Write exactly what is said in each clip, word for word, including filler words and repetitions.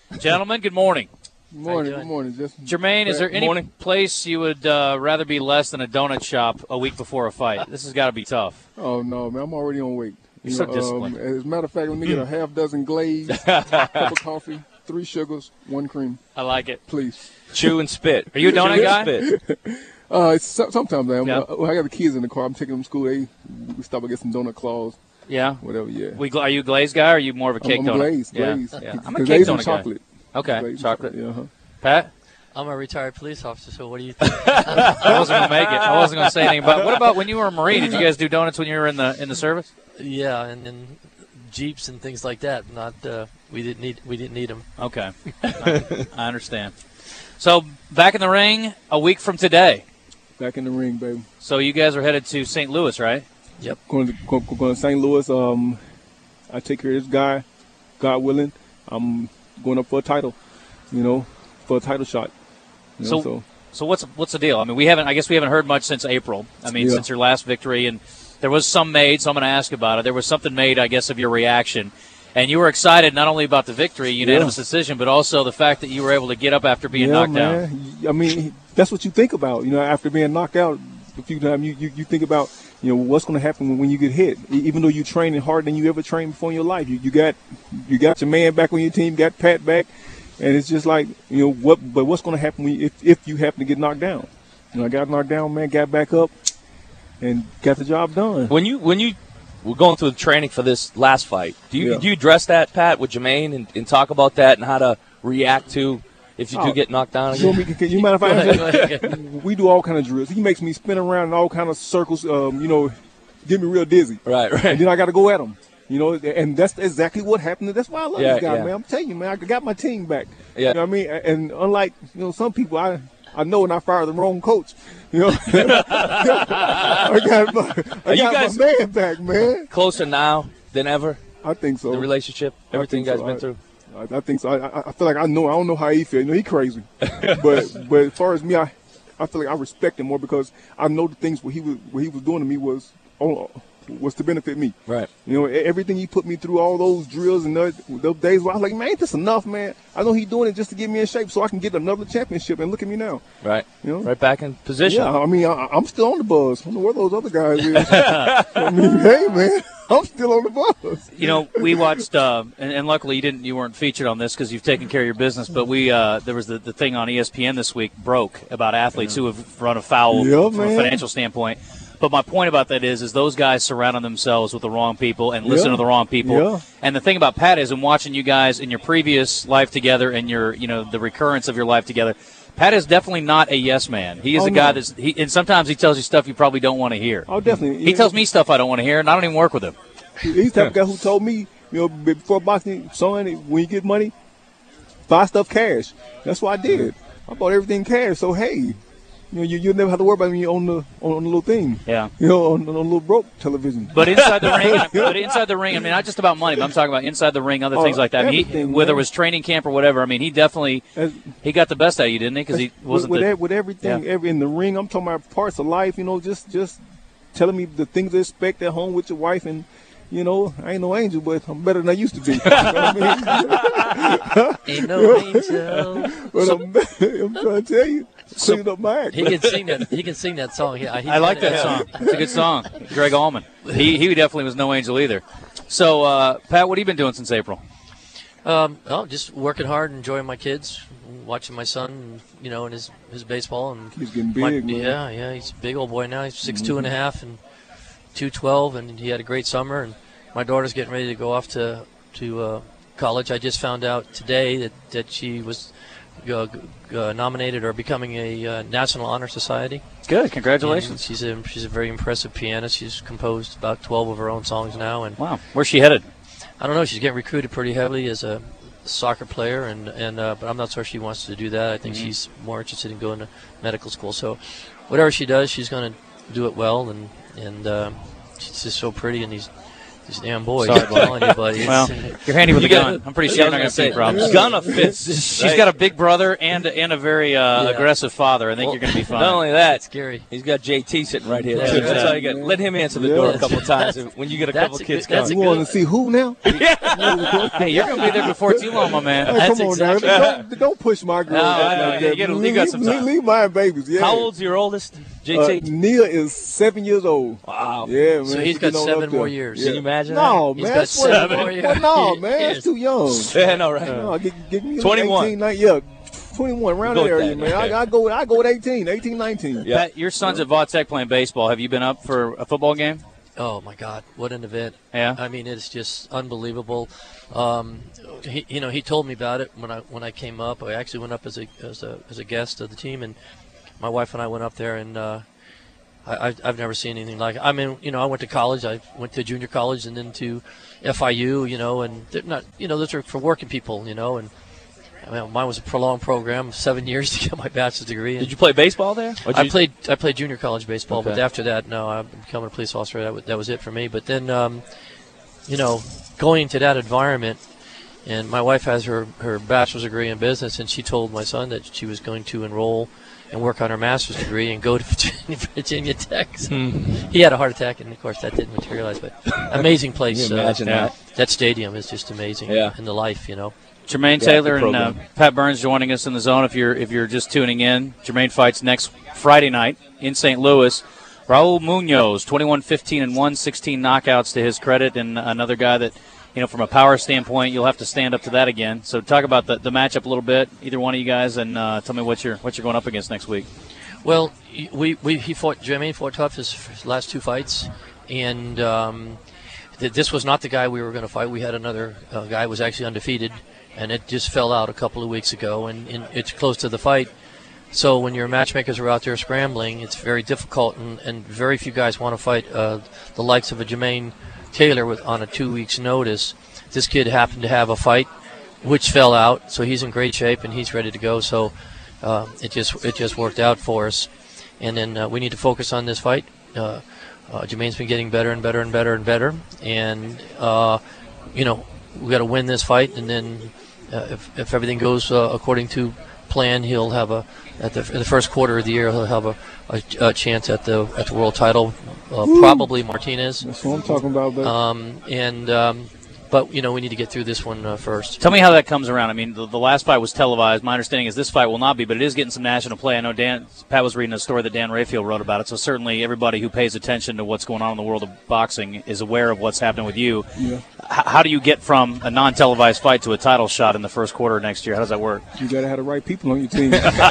Gentlemen, good morning. Good morning. Good morning. Just Jermaine, is there any morning. place you would uh, rather be less than a donut shop a week before a fight? This has got to be tough. Oh, no, man. I'm already on weight. You're You so know, disciplined. Um, as a matter of fact, let me get a half dozen glazed, cup of coffee, three sugars, one cream, I like it. please. Chew and spit. Are you a donut Chew guy? and spit. Uh, it's, so- sometimes I'm, Yeah. uh, when I got the kids in the car. I'm taking them to school. They we stop and get some donut claws, Yeah. whatever. Yeah. We, gla- are you a glazed guy or are you more of a I'm, cake I'm donut? glazed. Yeah. glazed. Yeah. I'm a Glazed cake and donut guy. chocolate. Okay, Glazed chocolate. Yeah. Uh-huh. Pat? I'm a retired police officer, so what do you think? I wasn't going to make it. I wasn't going to say anything about it. What about when you were a Marine? Did you guys do donuts when you were in the in the service? Yeah, and, and Jeeps and things like that. Not uh, we didn't need we didn't need them. Okay. I I understand. So, back in the ring a week from today. Back in the ring, baby. So, you guys are headed to Saint Louis, right? Going to, going, going to Saint Louis. Um, I take care of this guy, God willing. I'm going up for a title, you know, for a title shot. You know, So- so So what's what's the deal? I mean, we haven't. I guess we haven't heard much since April. I mean, Yeah. since your last victory, and there was some made. So I'm going to ask about it. There was something made, I guess, of your reaction, and you were excited not only about the victory, unanimous Yeah. decision, but also the fact that you were able to get up after being yeah, knocked man. down. I mean, that's what you think about. You know, after being knocked out a few times, you, you, you think about, you know, what's going to happen when, when you get hit. E- Even though you're training harder than you ever trained before in your life, you, you got you got your man back on your team, got Pat back, and it's just like, you know, what? But what's going to happen when you, if if you happen to get knocked down? You know, I got knocked down, man, got back up, and got the job done. When you when you were going through the training for this last fight, do you Yeah. do you address that, Pat, with Jermaine and, and talk about that and how to react to if you do Oh. get knocked down You, again? want me, can, you mind if I we do all kind of drills. He makes me spin around in all kind of circles, um, you know, get me real dizzy. Right, And right. then I got to go at him. You know, and that's exactly what happened. That's why I love Yeah, this guy, yeah. man. I'm telling you, man, I got my team back. Yeah. You know what I mean? And unlike, you know, some people, I I know when I fired the wrong coach. You know, I got my, I Are you got guys- my man back, man. Closer now than ever, I think so. the relationship, everything you think guys so. been I- through? I, I think so. I, I- I feel like I know. I don't know how he feels. You know, he crazy, but but as far as me, I I feel like I respect him more because I know the things what he was what he was doing to me was on, was to benefit me. Right. You know, e- everything he put me through, all those drills and those, those days where I was like, man, ain't this enough, man? I know he's doing it just to get me in shape so I can get another championship. And look at me now. Right. You know? Right back in position. Yeah, I mean, I, I'm still on the buzz. I don't know where those other guys is. I mean, hey, man, I'm still on the buzz. You know, we watched, uh, and, and luckily you didn't, you weren't featured on this because you've taken care of your business. But we, uh, there was the, the thing on E S P N this week broke about athletes who have run afoul Yeah, from a man. financial standpoint. But my point about that is, is those guys surrounding themselves with the wrong people and listen Yeah. to the wrong people. Yeah. And the thing about Pat is, in watching you guys in your previous life together and your, you know, the recurrence of your life together, Pat is definitely not a yes man. He is Oh, a guy no. that's, he, and sometimes he tells you stuff you probably don't want to hear. Oh, definitely. He tells me stuff I don't want to hear, and I don't even work with him. He's the type of guy who told me, you know, before boxing, son, when you get money, buy stuff cash. That's what I did. I bought everything cash. So hey, you know, you you never have to worry about me on the on, on the little thing. Yeah. You know, on, on the little broke television. But inside the ring, but inside the ring, I mean, not just about money, but I'm talking about inside the ring, other Oh, things like that. I mean, he, everything, whether it man. was training camp or whatever, I mean, he definitely As- he got the best out of you, didn't he? Because he with, wasn't with, the, ev- with everything, Yeah. every in the ring. I'm talking about parts of life. You know, just just telling me the things to expect at home with your wife and. You know, I ain't no angel, but I'm better than I used to be. You know what I mean? Ain't no angel. But I'm, I'm trying to tell you, cleaning up my act. He can sing that. He can sing that song. He, I like that song. It's a good song. Greg Allman. He he definitely was no angel either. So, uh, Pat, what have you been doing since April? Um, oh, just working hard, enjoying my kids, watching my son, you know, and his his baseball and He's getting my- big, man. yeah, yeah, he's a big old boy now. He's six two and a half and two twelve, and he had a great summer. And my daughter's getting ready to go off to to uh, college. I just found out today that that she was uh, g- uh, nominated or becoming a uh, National Honor Society. Good. And Congratulations. she's a she's a very impressive pianist. She's composed about twelve of her own songs now, and Wow. Where's she headed? I don't know. She's getting recruited pretty heavily as a soccer player, and and uh, but I'm not sure she wants to do that. I think Mhm. she's more interested in going to medical school. So, whatever she does, she's going to do it well, and and uh, she's just so pretty, and these These damn boys. Sorry, I'm telling you, buddy. It's- Well, you're handy with You a gun. gotta- I'm pretty yeah, sure I you're not was going to gonna have any say, problems. Gonna fits. She's got a big brother and and a very uh, Yeah. aggressive father. I think Well, you're going to be fine. Not only that, scary. he's got J T sitting right here. Yeah, too. That's yeah. all you got. Let him answer the Yeah. door a couple of times when you get a That's couple a kids good- that's coming. You want to see who now? Hey, you're going to be there before too long, my man. Hey, That's come on exactly- now. Don't, don't push my girl No, like I know. that. You gotta- you got some leave, time. leave my babies. Yeah. How old's your oldest, J Uh, T? Nia is seven years old. Wow. Yeah, man. So he's she got getting on seven up there. more years. Can you imagine No, He's man. got that's what- seven more years. Well, no, He man. is. That's too young. that? Yeah, no, right. No, give, give me twenty-one. eighteen, nineteen, yeah, twenty-one, around Go that with area, that, man. okay. I, I go, I go with eighteen, eighteen, nineteen. Yeah. Pat, your son's at Vautech playing baseball. Have you been up for a football game? Oh my God, what an event! Yeah. I mean, it's just unbelievable. Um, he, you know, he told me about it when I when I came up. I actually went up as a as a as a guest of the team, and my wife and I went up there, and uh, I, I've, I've never seen anything like it. I mean, you know, I went to college. I went to junior college and then to F I U. You know, and they're not, you know, those are for working people. You know, and I mean, mine was a prolonged program, seven years to get my bachelor's degree. And Did you play baseball there? Or did I you- played I played junior college baseball, but Okay. after that, no, I'm becoming a police officer. That was, that was it for me. But then, um, you know, going into that environment, and my wife has her, her bachelor's degree in business, and she told my son that she was going to enroll and work on her master's degree and go to Virginia, Virginia Tech. So Hmm. he had a heart attack, and of course that didn't materialize. But amazing place. Can you imagine uh, that? That stadium is just amazing. Yeah. And the life, you know. Jermaine Yeah, Taylor the and uh, program. Pat Burns joining us in the zone. If you're if you're just tuning in, Jermaine fights next Friday night in Saint Louis. Raul Munoz, twenty-one fifteen and one, sixteen knockouts to his credit, and another guy that, you know, from a power standpoint, you'll have to stand up to that again. So talk about the, the matchup a little bit, either one of you guys, and uh, tell me what you're what you're going up against next week. Well, we, we he fought Jermaine fought tough his, his last two fights, and um, th- this was not the guy we were going to fight. We had another uh, guy who was actually undefeated, and it just fell out a couple of weeks ago, and, and it's close to the fight. So when your matchmakers are out there scrambling, it's very difficult, and, and very few guys want to fight uh, the likes of a Jermaine Taylor with on a two weeks notice. This kid happened to have a fight, which fell out, so he's in great shape and he's ready to go. So uh, it just it just worked out for us, and then uh, we need to focus on this fight. Uh, uh, Jermaine's been getting better and better and better and better, and uh, you know we got to win this fight, and then uh, if if everything goes uh, according to plan, he'll have a at the, in the first quarter of the year he'll have a, a, a chance at the at the world title, uh, probably Martinez, That's what I'm talking about, baby. um, and um, but you know we need to get through this one uh, first. Tell me how that comes around. I mean, the, the last fight was televised. My understanding is this fight will not be, but it is getting some national play. I know Dan Pat was reading a story that Dan Rayfield wrote about it, so certainly everybody who pays attention to what's going on in the world of boxing is aware of what's happening with you. Yeah. H- how do you get from a non-televised fight to a title shot in the first quarter of next year? How does that work? You gotta have the right people on your team.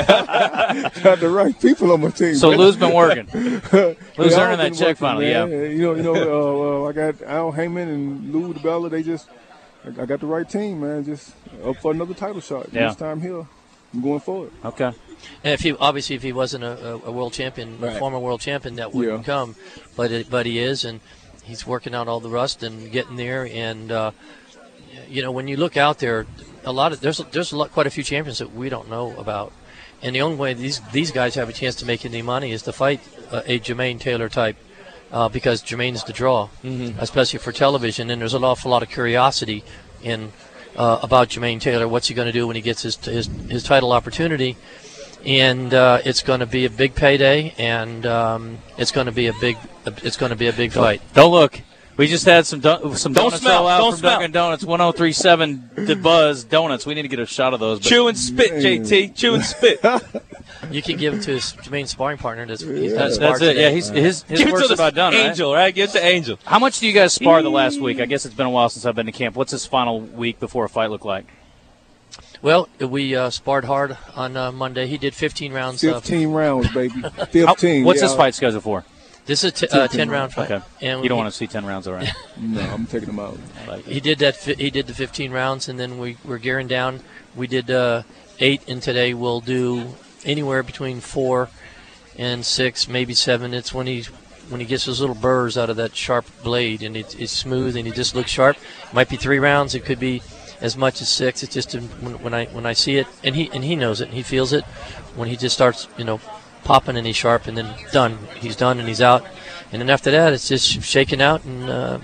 Have the right people on my team. So man. Lou's been working. Lou's Yeah, earning I've that been check working, finally, man. yeah. You know, you know, uh, uh, I got Al Heyman and Lou DiBella. They just, I I got the right team, man. Just up for another title shot. Yeah. This time here, I'm going forward. Okay. And if he obviously if he wasn't a, a, a world champion, Right. a former world champion, that wouldn't Yeah. come. But it, but he is, and he's working out all the rust and getting there. And uh, you know, when you look out there, a lot of there's there's a lot, quite a few champions that we don't know about. And the only way these these guys have a chance to make any money is to fight uh, a Jermaine Taylor type, uh, because Jermaine's the draw, Mm-hmm. especially for television. And there's an awful lot of curiosity in uh, about Jermaine Taylor. What's he going to do when he gets his his, his title opportunity? And uh, it's going to be a big payday, and um, it's going to be a big it's going to be a big fight. Don't look. We just had some do- some Don't donuts smell. roll out Don't from smell. Dunkin' Donuts. one oh three point seven The Buzz Donuts. We need to get a shot of those. But Chew and spit, J T. Chew and spit. You can give it to his Jermaine's sparring partner. That's, he's Yeah. got that's, spar that's it. today. Yeah, he's, his his Give it work's to about the done, right? Angel, right? Give it to Angel. How much do you guys spar the last week? I guess it's been a while since I've been to camp. What's this final week before a fight look like? Well, we uh, sparred hard on uh, Monday. He did fifteen rounds. Uh, Fifteen rounds, baby. How- Fifteen. what's yeah. this fight scheduled for? this is a t- uh, fifteen ten round fight. Okay. And You don't he- want to see ten rounds, all right? No, I'm taking them out. He did that. Fi- he did the fifteen rounds, and then we we're gearing down. We did uh, eight, and today we'll do anywhere between four and six, maybe seven. It's when he when he gets those little burrs out of that sharp blade, and it, it's smooth, and he just looks sharp. Might be three rounds. It could be as much as six. It's just when, when I when I see it, and he and he knows it, and he feels it when he just starts, you know, popping, and he's sharp, and then done. He's done, and he's out, and then after that, it's just shaking out and uh,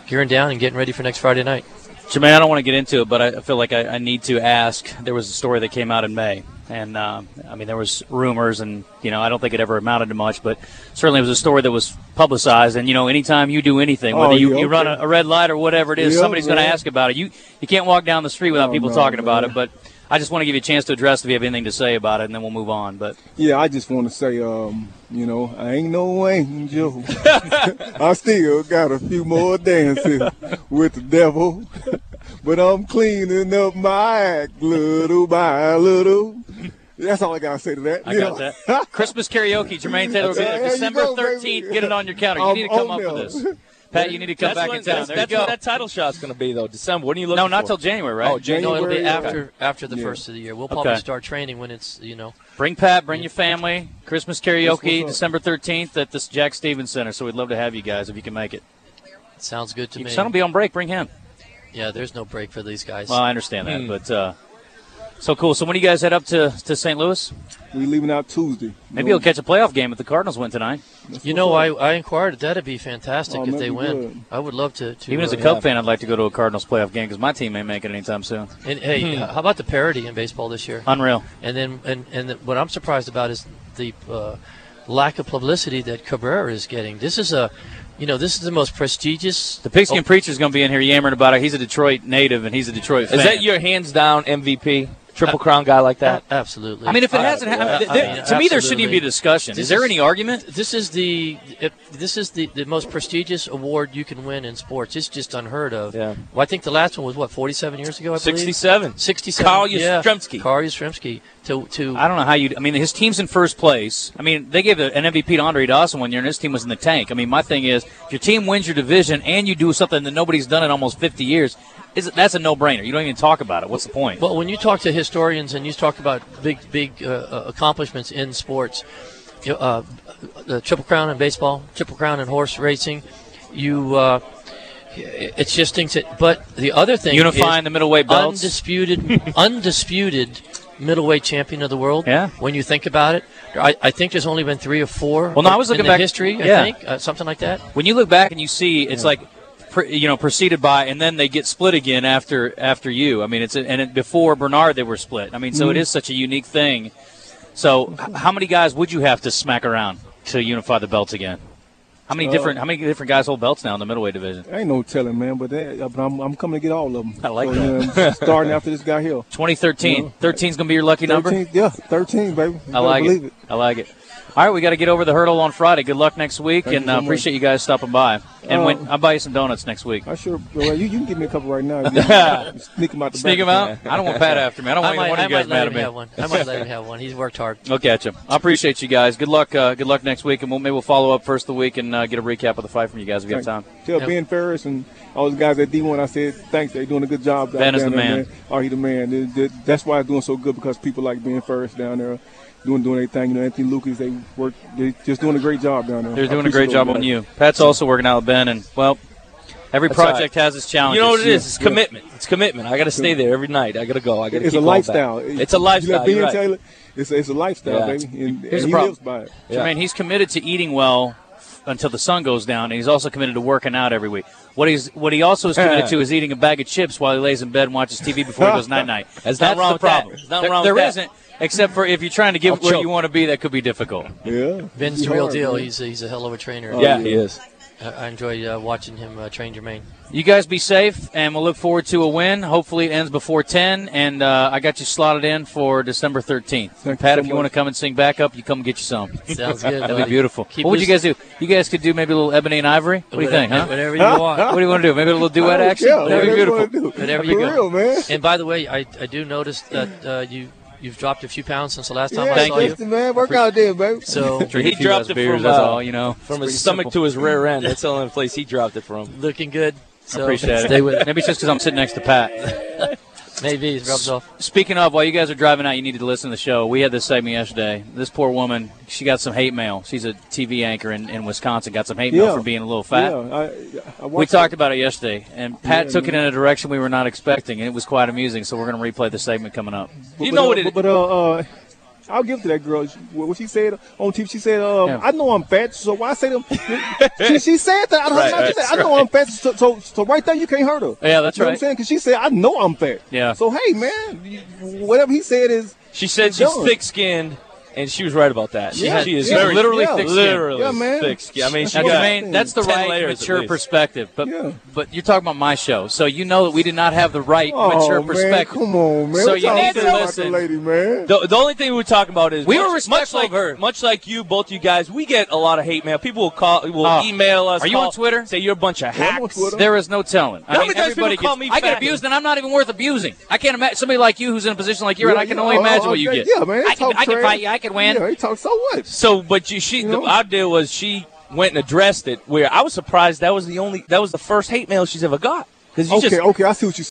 gearing down and getting ready for next Friday night. Jermaine, I don't want to get into it, but I feel like I, I need to ask. There was a story that came out in May, and uh, I mean, there was rumors, and you know, I don't think it ever amounted to much, but certainly it was a story that was publicized. And you know, anytime you do anything, whether oh, you, yeah, you okay. run a, a red light or whatever it is, yeah, somebody's going to man. ask about it. You you can't walk down the street without Oh, people no, talking about man. it. But I just want to give you a chance to address if you have anything to say about it, and then we'll move on. But Yeah, I just want to say, um, you know, I ain't no angel. I still got a few more dances with the devil. But I'm cleaning up my act little by little. That's all I got to say to that. I you got know? that. Christmas karaoke, Jermaine Taylor will be there There you December go, baby. thirteenth. Get it on your calendar. You I'm need to come on up with there. this. Pat, you need to come That's back when, in town. that's, There that's you go. when that title shot's going to be, though. December. When are you looking No, for? not till January, right? Oh, January. No, it'll be January, after after the Yeah. first of the year. We'll probably Okay. start training when it's, you know. Bring Pat, bring your family. Christmas karaoke, what's up. December thirteenth at the Jack Stevens Center. So we'd love to have you guys if you can make it. Sounds good to Your me. son will be on break. Bring him. Yeah, there's no break for these guys. Well, I understand that, Hmm. but uh, so cool. So when do you guys head up to, to Saint Louis? We leaving out Tuesday. Maybe you'll catch a playoff game if the Cardinals win tonight. You know, I, I inquired. That'd be fantastic Oh, if that'd they be win. good. I would love to. to Even as a uh, Cub fan, I'd like to go to a Cardinals playoff game because my team ain't making it anytime soon. And, hey, how about the parity in baseball this year? Unreal. And then, and and the, what I'm surprised about is the uh, lack of publicity that Cabrera is getting. This is a, you know, this is the most prestigious. The Pigskin Oh, Preacher's going to be in here yammering about it. He's a Detroit native, and he's a Detroit fan. Is that your hands-down M V P? Triple Crown guy like that? a- absolutely. I mean, if it Uh, hasn't happened, I th- mean, th- to me, there shouldn't even be absolutely. a discussion. This Is there is- any argument? This is the it, this is the, the most prestigious award you can win in sports. It's just unheard of. Yeah. Well, I think the last one was what forty-seven years ago. I believe sixty-seven. sixty-seven. Carl yeah. Yastrzemski. Carl Yastrzemski. To to I don't know how you. I mean, his team's in first place. I mean, they gave an M V P to Andre Dawson one year, and his team was in the tank. I mean, my thing is, if your team wins your division and you do something that nobody's done in almost fifty years, is that's a no-brainer. You don't even talk about it. What's the point? Well, when you talk to historians and you talk about big, big uh, uh, accomplishments in sports, you know, uh, the Triple Crown in baseball, Triple Crown in horse racing, you, uh, it's just things that. But the other thing, Unifying is the middleweight belts. undisputed, undisputed middleweight champion of the world. Yeah. When you think about it, I, I think there's only been three or four. Well, no, I was in looking the back- history. yeah. I think uh, something like that. When you look back and you see, it's like, pre, you know, preceded by, and then they get split again after after you. I mean, it's a, and it, before Bernard they were split. I mean, so it is such a unique thing. So, h- how many guys would you have to smack around to unify the belts again? How many Uh, different how many different guys hold belts now in the middleweight division? Ain't no telling, man, but, that, but I'm, I'm coming to get all of them. I like so, that. You know, starting after this guy here. twenty thirteen. Yeah. thirteen is going to be your lucky number? thirteen, yeah, thirteen, baby. You I better like believe it. I like it. All right, we got to get over the hurdle on Friday. Good luck next week, Thank and you so uh, much. appreciate you guys stopping by. And Uh, when, I'll buy you some donuts next week. I sure. Well, you, you can give me a couple right now. You sneak them out the Sneak back. them out? I don't want Pat after me. I don't I want either might, one I of you guys might let mad him at me. have one. I might let him have one. He's worked hard. I'll catch him. I appreciate you guys. Good luck. Uh, good luck next week, and we'll maybe we'll follow up first of the week and uh, get a recap of the fight from you guys if you have time. Tell Yep. Ben Ferris and all the guys at D one, I said, thanks. They're doing a good job. Ben down is the there, man. Oh, he the man. They- they- That's why it's doing so good, because people like Ben Ferris down there doing doing their thing. You know, Anthony Lucas, they work. They just doing a great job down there. They're I doing a appreciate great job those on guys. you. Pat's also working out with Ben, and well, every That's project all right. has its challenges. You know what it is? It's Yeah. commitment. It's commitment. I got to stay there every night. I got to go. I got to It's keep a going lifestyle. back. It's a lifestyle. You let Ben You're right. tell you, it's a, it's a lifestyle, Yeah. baby. And, Here's and the he problem. lives by it. Yeah. Jermaine, he's committed to eating well f- until the sun goes down, and he's also committed to working out every week. What he's what he also is committed to is eating a bag of chips while he lays in bed and watches T V before he goes night night. There's That's nothing wrong the with that. problem. There's nothing There- wrong there with that. isn't, except for if you're trying to get I'll where choke. you want to be, that could be difficult. Yeah. Ben's It's the real hard, deal. man. He's he's a hell of a trainer. Oh, Yeah, yeah. he is. I, I enjoy uh, watching him uh, train Jermaine. You guys be safe, and we'll look forward to a win. Hopefully it ends before ten, and uh, I got you slotted in for December thirteenth. Thank you Pat, so if you much. want to come and sing backup, you come get you some. Sounds good. That'd be buddy. beautiful. Keep What would you guys listening. do? You guys could do maybe a little Ebony and Ivory? What do you think, huh? Whatever you want. What do you want to do? Maybe a little duet I don't action? care. That'd be Whatever you beautiful. wanna do. Whatever For you go. real, man. And by the way, I, I do notice that uh, you you've dropped a few pounds since the last time Yeah, I Thank saw you. Justin, man. Work out there, baby. So Drink a He few dropped less it beers, from, that's uh, all, you know. From Pretty his stomach simple. to his rear end. That's the only place he dropped it from. looking good. So I appreciate stay it. with it. Maybe it's just because I'm sitting next to Pat. Maybe it rubs off. Speaking of, while you guys are driving out, you needed to listen to the show. We had this segment yesterday. This poor woman, she got some hate mail. She's a T V anchor in, in Wisconsin, got some hate mail Yeah. for being a little fat. Yeah, I, I We watched talked it. about it yesterday, and Pat Yeah, took it man. in a direction we were not expecting, and it was quite amusing, so we're going to replay the segment coming up. You But, know uh, what it But, but uh, uh, I'll give it to that girl. She- What she said on T V, she said, um, Yeah. "I know I'm fat, so why say them?" she, she said that. I, don't Right, know, she right, said, I know I'm fat, so, so so right there you can't hurt her. Yeah, that's you know right. What I'm saying, because she said, "I know I'm fat." Yeah. So hey, man, you- whatever he said is. She said It's she's done. thick-skinned, and she was right about that. She, Yeah, she is yeah, very literally yeah. thick-skinned. literally Yeah, man. thick-skinned. I mean, she Now, got Jermaine, that's the ten right layers at mature least. perspective. But Yeah. but you're talking about my show, so you know that we did not have the right Oh, mature man, perspective. come on, man. So What you y'all need to say about listen. the lady, man. The, the only thing we were talking about is We much, were respectful much like of her. much like you, both you guys. We get a lot of hate mail. People will call, will Oh. email us. Are you call, on Twitter? Say you're a bunch of Yeah, I'm on hacks. Twitter. There is no telling. I How mean, many times everybody people call gets, me I get fat? abused, and I'm not even worth abusing. I can't imagine somebody like you who's in a position like you're in. Yeah, I can yeah, only oh, imagine oh, what you okay. get. Yeah, man. I can, talk I can trash. fight you. I can win. Yeah, he talks so what? So, but you, she, You know? the, our deal was she went and addressed it. Where I was surprised that was the only, that was the first hate mail she's ever got. Because you Okay, just okay, I see what you